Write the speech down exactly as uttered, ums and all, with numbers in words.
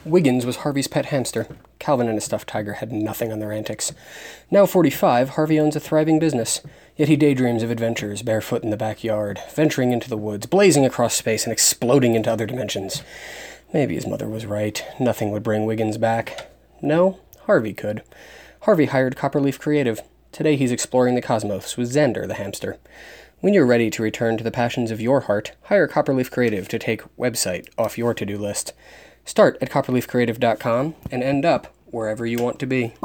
Wiggins was Harvey's pet hamster. Calvin and his stuffed tiger had nothing on their antics. Now forty-five, Harvey owns a thriving business. Yet he daydreams of adventures, barefoot in the backyard, venturing into the woods, blazing across space, and exploding into other dimensions. Maybe his mother was right. Nothing would bring Wiggins back. No, Harvey could. Harvey hired Copperleaf Creative. Today he's exploring the cosmos with Xander the hamster. When you're ready to return to the passions of your heart, hire Copperleaf Creative to take website off your to-do list. Start at copperleaf creative dot com and end up wherever you want to be.